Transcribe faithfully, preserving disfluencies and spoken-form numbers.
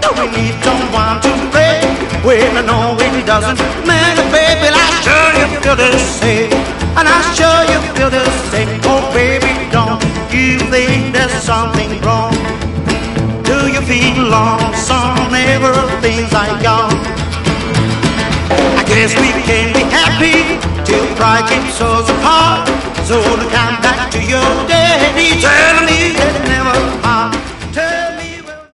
we need someone to play. Well, I know it doesn't matter, baby, I sure you feel the same. And I sure you feel the same. Oh, baby, don't you think there's something wrong? Do you feel lonesome whenever things are gone? I guess we can be happy till pride keeps us apart. So to come back to your daddy, tell me